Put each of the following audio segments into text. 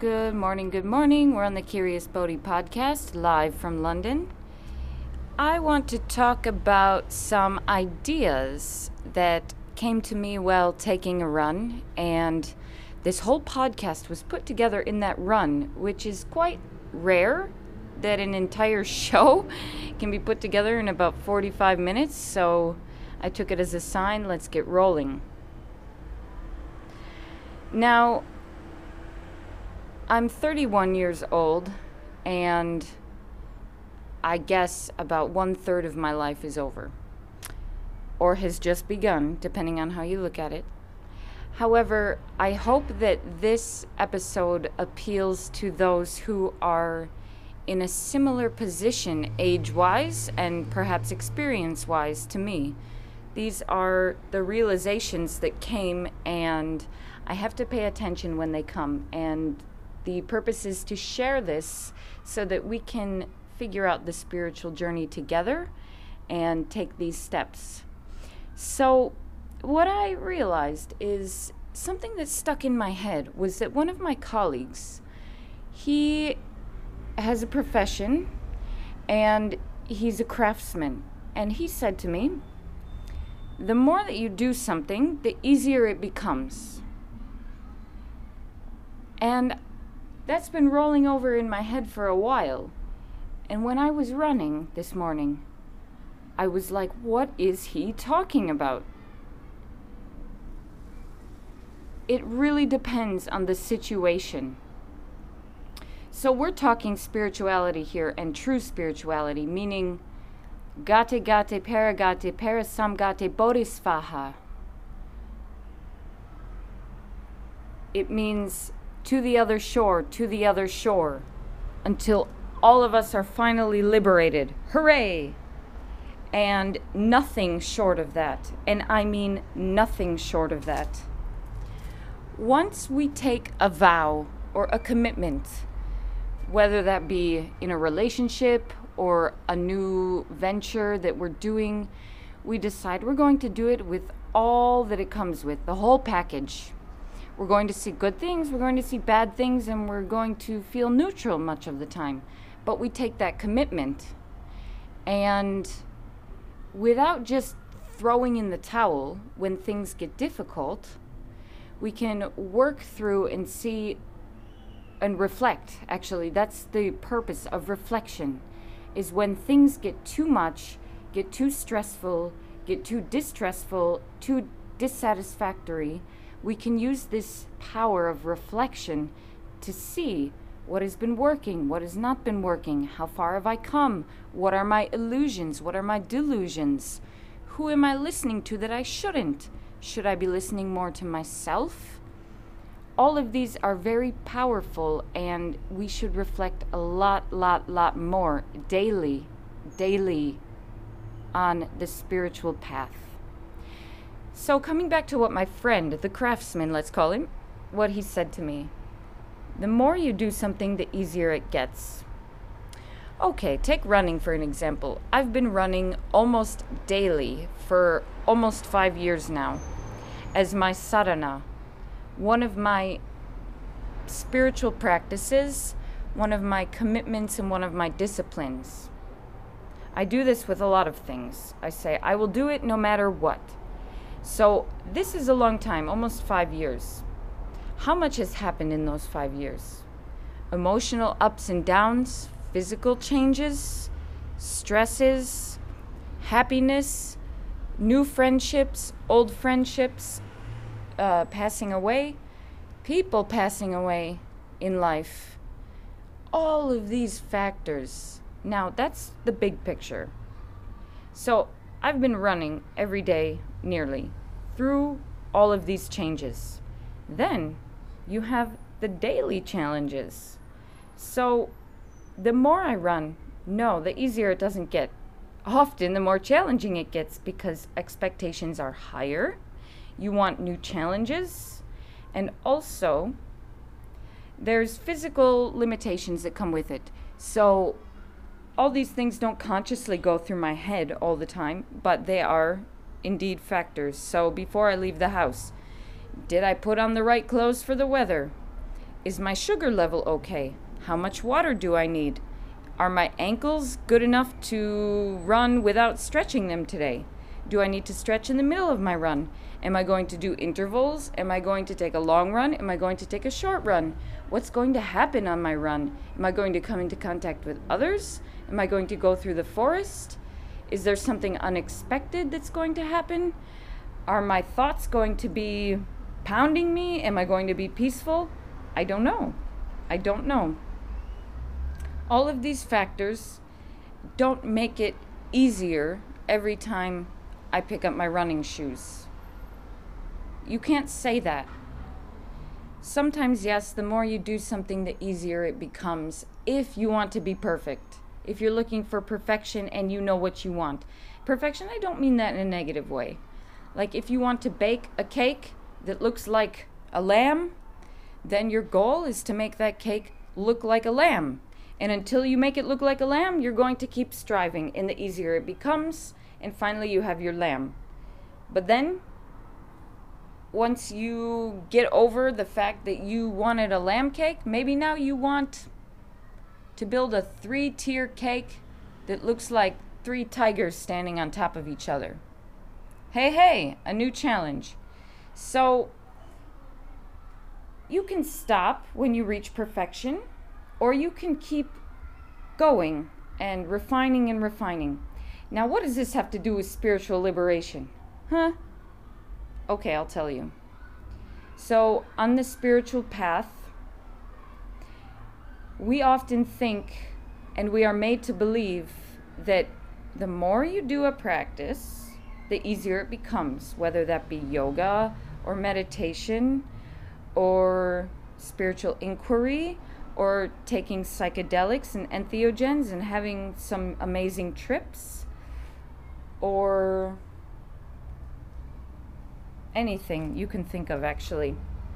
Good morning, good morning. We're on the Curious Bodhi podcast, live from London. I want to talk about some ideas that came to me while taking a run, and this whole podcast was put together in that run, which is quite rare that an entire show can be put together in about 45 minutes, so I took it as a sign, let's get rolling. Now, I'm 31 years old, and I guess about 1/3 of my life is over, or has just begun, depending on how you look at it. However, I hope that this episode appeals to those who are in a similar position age-wise and perhaps experience-wise to me. These are the realizations that came, and I have to pay attention when they come, and the purpose is to share this so that we can figure out the spiritual journey together and take these steps. So what I realized is something that stuck in my head was that one of my colleagues, he has a profession and he's a craftsman. And he said to me, the more that you do something, the easier it becomes. And that's been rolling over in my head for a while. And when I was running this morning, I was like, what is he talking about? It really depends on the situation. So we're talking spirituality here, and true spirituality, meaning gate gate paragate parasamgate bodhisvaha. It means to the other shore, until all of us are finally liberated. Hooray! And nothing short of that. And I mean nothing short of that. Once we take a vow or a commitment, whether that be in a relationship or a new venture that we're doing, we decide we're going to do it with all that it comes with, the whole package. We're going to see good things, we're going to see bad things, and we're going to feel neutral much of the time. But we take that commitment, and without just throwing in the towel when things get difficult, we can work through and see and reflect. Actually, that's the purpose of reflection, is when things get too much, get too stressful, get too distressful, too dissatisfactory, we can use this power of reflection to see what has been working, what has not been working, how far have I come, what are my illusions, what are my delusions, who am I listening to that I shouldn't? Should I be listening more to myself? All of these are very powerful, and we should reflect a lot more daily on the spiritual path. So coming back to what my friend, the craftsman, let's call him, what he said to me. The more you do something, the easier it gets. Okay, take running for an example. I've been running almost daily for almost 5 years now as my sadhana, one of my spiritual practices, one of my commitments, and one of my disciplines. I do this with a lot of things. I say, I will do it no matter what. So this is a long time, almost 5 years. How much has happened in those 5 years? Emotional ups and downs, physical changes, stresses, happiness, new friendships, old friendships, passing away, people passing away in life. All of these factors. Now, that's the big picture. So I've been running every day, nearly, through all of these changes. Then you have the daily challenges. So the more I run, the easier it doesn't get. Often the more challenging it gets because expectations are higher. You want new challenges. And also, there's physical limitations that come with it. So all these things don't consciously go through my head all the time, but they are indeed factors. So before I leave the house, did I put on the right clothes for the weather? Is my sugar level okay? How much water do I need? Are my ankles good enough to run without stretching them today? Do I need to stretch in the middle of my run? Am I going to do intervals? Am I going to take a long run? Am I going to take a short run? What's going to happen on my run? Am I going to come into contact with others? Am I going to go through the forest? Is there something unexpected that's going to happen? Are my thoughts going to be pounding me? Am I going to be peaceful? I don't know. I don't know. All of these factors don't make it easier every time I pick up my running shoes. You can't say that. Sometimes, yes, the more you do something, the easier it becomes if you want to be perfect. If you're looking for perfection and you know what you want. Perfection, I don't mean that in a negative way. Like if you want to bake a cake that looks like a lamb, then your goal is to make that cake look like a lamb. And until you make it look like a lamb, you're going to keep striving, and the easier it becomes, and finally you have your lamb. But then, once you get over the fact that you wanted a lamb cake, maybe now you want to build a 3-tier cake that looks like 3 tigers standing on top of each other. Hey, a new challenge. So, you can stop when you reach perfection, or you can keep going and refining. Now, what does this have to do with spiritual liberation? Huh? Okay, I'll tell you. So, on the spiritual path, we often think, and we are made to believe, that the more you do a practice, the easier it becomes, whether that be yoga or meditation or spiritual inquiry or taking psychedelics and entheogens and having some amazing trips or anything you can think of, actually.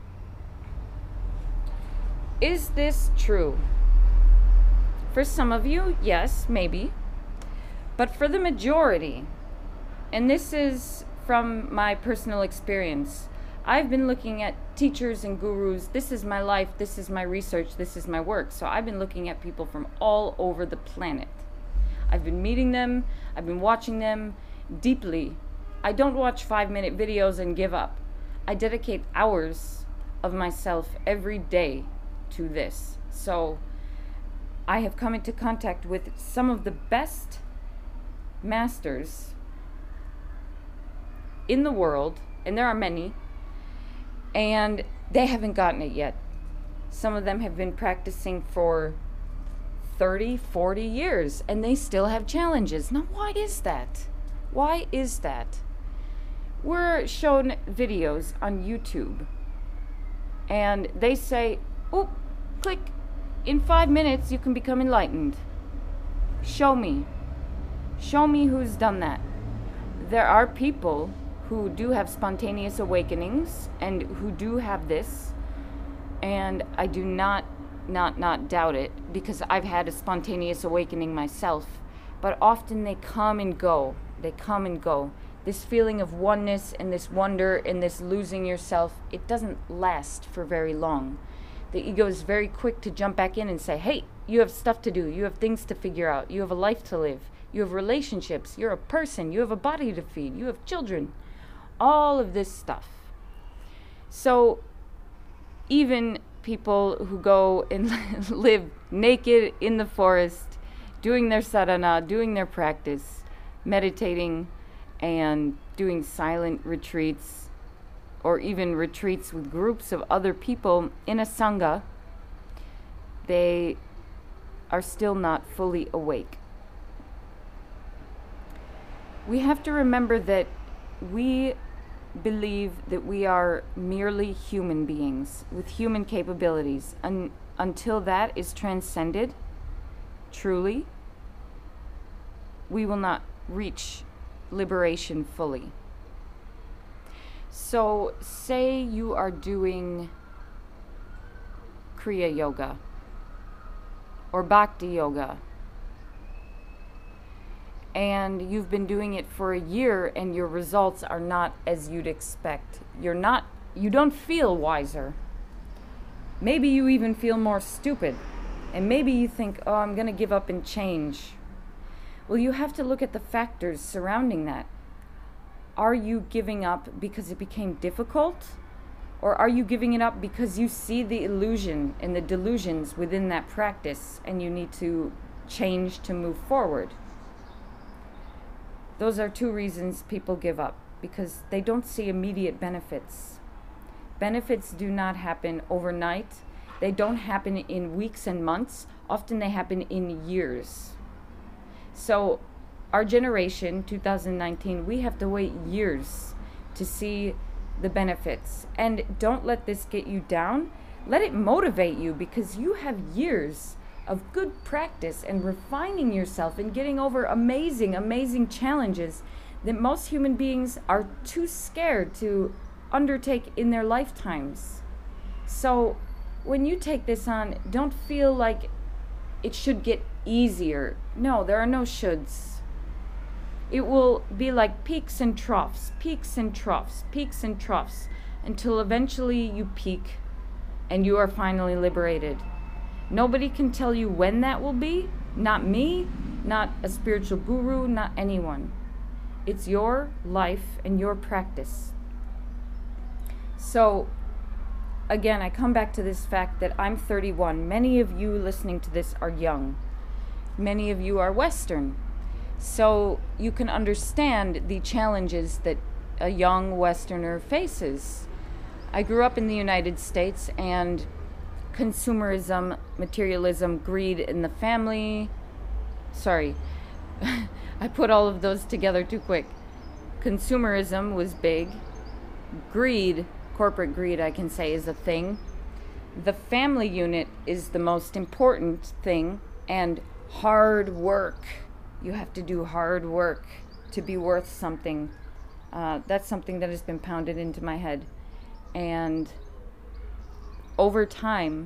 Is this true? For some of you, yes, maybe. But for the majority, and this is from my personal experience, I've been looking at teachers and gurus. This is my life, this is my research, this is my work. So I've been looking at people from all over the planet. I've been meeting them, I've been watching them deeply. I don't watch 5-minute videos and give up. I dedicate hours of myself every day to this. So I have come into contact with some of the best masters in the world, and there are many, and they haven't gotten it yet. Some of them have been practicing for 30, 40 years, and they still have challenges. Now, why is that? Why is that? We're shown videos on YouTube, and they say, oh, click, in 5 minutes you can become enlightened. Show me. Show me who's done that. There are people who do have spontaneous awakenings and who do have this, and I do not doubt it, because I've had a spontaneous awakening myself. But often they come and go. They come and go. This feeling of oneness and this wonder and this losing yourself, it doesn't last for very long. The ego is very quick to jump back in and say, hey, you have stuff to do, you have things to figure out, you have a life to live, you have relationships, you're a person, you have a body to feed, you have children, all of this stuff. So even people who go and live naked in the forest, doing their sadhana, doing their practice, meditating and doing silent retreats, or even retreats with groups of other people in a sangha, they are still not fully awake. We have to remember that we believe that we are merely human beings with human capabilities. Until that is transcended, truly, we will not reach liberation fully. So, say you are doing Kriya Yoga or Bhakti Yoga, and you've been doing it for a year and your results are not as you'd expect. You don't feel wiser. Maybe you even feel more stupid. And maybe you think, oh, I'm going to give up and change. Well, you have to look at the factors surrounding that. Are you giving up because it became difficult? Or are you giving it up because you see the illusion and the delusions within that practice and you need to change to move forward? Those are two reasons people give up, because they don't see immediate benefits. Benefits do not happen overnight. They don't happen in weeks and months. Often they happen in years. So our generation, 2019, we have to wait years to see the benefits. And don't let this get you down. Let it motivate you, because you have years of good practice and refining yourself and getting over amazing challenges that most human beings are too scared to undertake in their lifetimes. So when you take this on, don't feel like it should get easier. No, there are no shoulds. It will be like peaks and troughs, peaks and troughs, peaks and troughs, until eventually you peak and you are finally liberated. Nobody can tell you when that will be. Not me, not a spiritual guru, not anyone. It's your life and your practice. So, again, I come back to this fact that I'm 31. Many of you listening to this are young. Many of you are Western. So you can understand the challenges that a young Westerner faces. I grew up in the United States, and consumerism, materialism, greed in the family. Sorry, I put all of those together too quick. Consumerism was big. Greed, corporate greed, I can say, is a thing. The family unit is the most important thing, and hard work. You have to do hard work to be worth something. That's something that has been pounded into my head. And over time,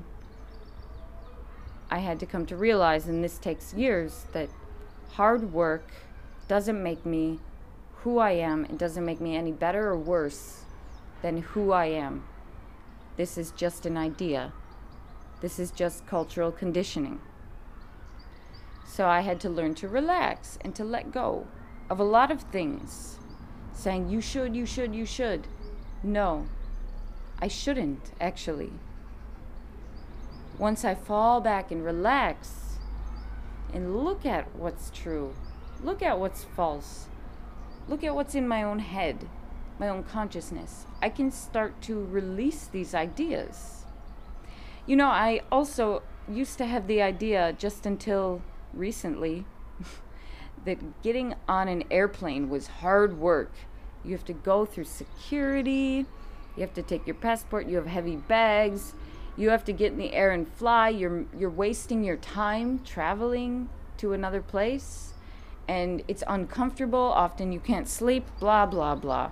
I had to come to realize, and this takes years, that hard work doesn't make me who I am. It doesn't make me any better or worse than who I am. This is just an idea. This is just cultural conditioning. So I had to learn to relax and to let go of a lot of things. Saying, you should, you should, you should. No, I shouldn't, actually. Once I fall back and relax and look at what's true, look at what's false, look at what's in my own head, my own consciousness, I can start to release these ideas. You know, I also used to have the idea, just until recently, that getting on an airplane was hard work. You have to go through security, you have to take your passport, you have heavy bags, you have to get in the air and fly, you're wasting your time traveling to another place, and it's uncomfortable, often you can't sleep, blah, blah, blah.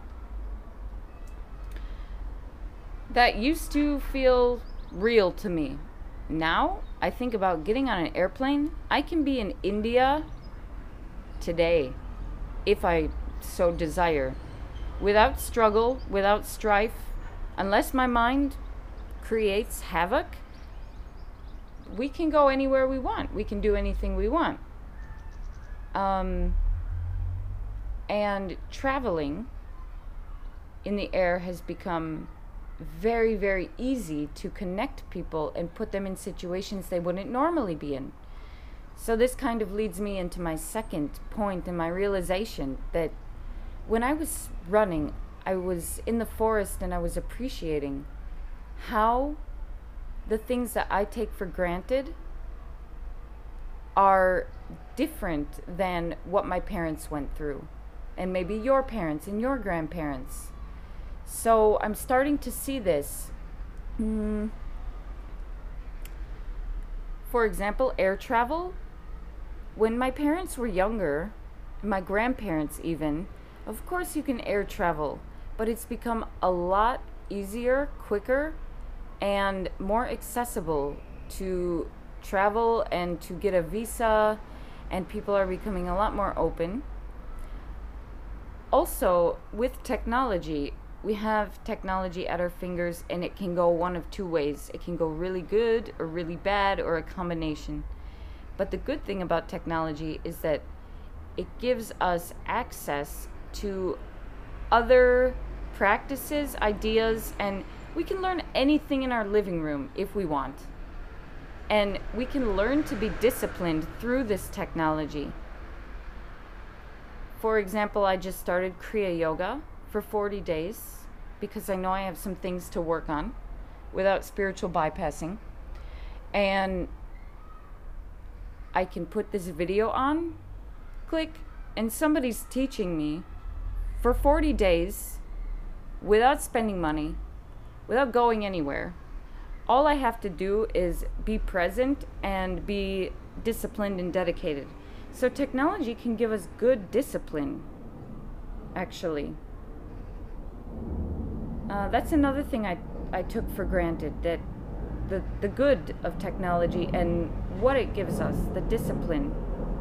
That used to feel real to me. Now, I think about getting on an airplane. I can be in India today, if I so desire, without struggle, without strife, unless my mind creates havoc. We can go anywhere we want. We can do anything we want. And traveling in the air has become very, very easy to connect people and put them in situations they wouldn't normally be in. So this kind of leads me into my second point and my realization that when I was running, I was in the forest and I was appreciating how the things that I take for granted are different than what my parents went through, and maybe your parents and your grandparents. So I'm starting to see this. For example, air travel. When my parents were younger, my grandparents even, of course you can air travel, but it's become a lot easier, quicker, and more accessible to travel and to get a visa, and people are becoming a lot more open. Also, with technology, we have technology at our fingers, and it can go one of two ways. It can go really good or really bad, or a combination. But the good thing about technology is that it gives us access to other practices, ideas, and we can learn anything in our living room if we want. And we can learn to be disciplined through this technology. For example, I just started Kriya Yoga for 40 days because I know I have some things to work on without spiritual bypassing. And I can put this video on, click, and somebody's teaching me for 40 days without spending money, without going anywhere. All I have to do is be present and be disciplined and dedicated. So technology can give us good discipline, actually. That's another thing I took for granted, that the good of technology and what it gives us, the discipline.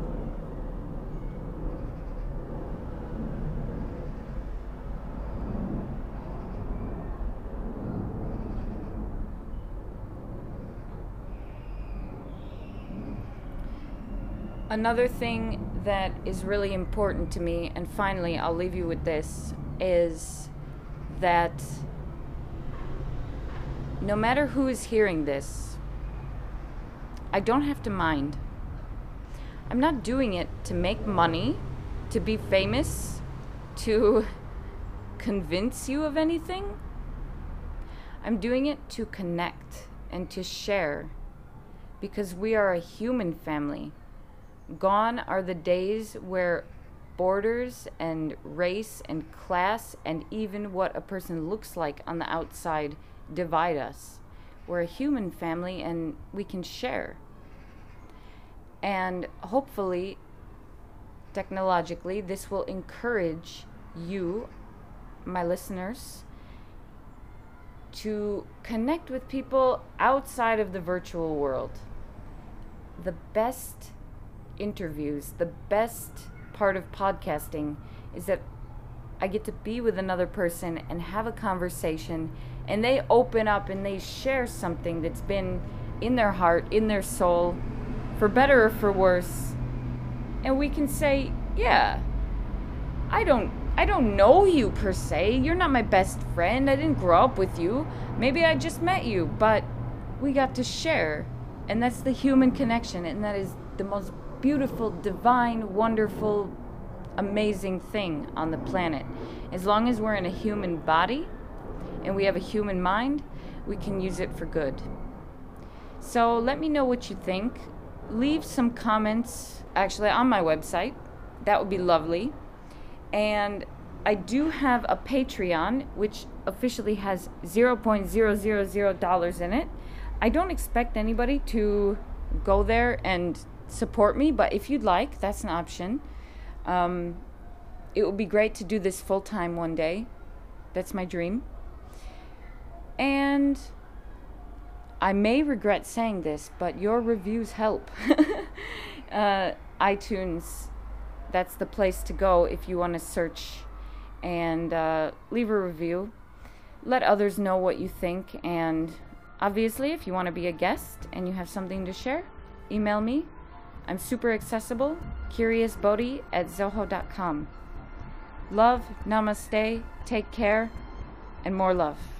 Another thing that is really important to me, and finally I'll leave you with this, is that no matter who is hearing this, I don't have to mind. I'm not doing it to make money, to be famous, to convince you of anything. I'm doing it to connect and to share, because we are a human family. Gone are the days where borders and race and class and even what a person looks like on the outside divide us. We're a human family and we can share. And hopefully, technologically, this will encourage you, my listeners, to connect with people outside of the virtual world. The best interviews, the best part of podcasting is that I get to be with another person and have a conversation, and they open up and they share something that's been in their heart, in their soul, for better or for worse. And we can say, yeah, I don't know you per se. You're not my best friend. I didn't grow up with you. Maybe I just met you, but we got to share. And that's the human connection, and that is the most beautiful, divine, wonderful, amazing thing on the planet. As long as we're in a human body and we have a human mind, we can use it for good. So let me know what you think. Leave some comments, actually, on my website. That would be lovely. And I do have a Patreon, which officially has $0.000 in it. I don't expect anybody to go there and support me, but if you'd like, that's an option. It would be great to do this full-time one day. That's my dream. And I may regret saying this, but your reviews help. iTunes, that's the place to go if you want to search and leave a review. Let others know what you think, and obviously, if you want to be a guest and you have something to share, email me. I'm super accessible, curiousbodhi@zoho.com. Love, namaste, take care, and more love.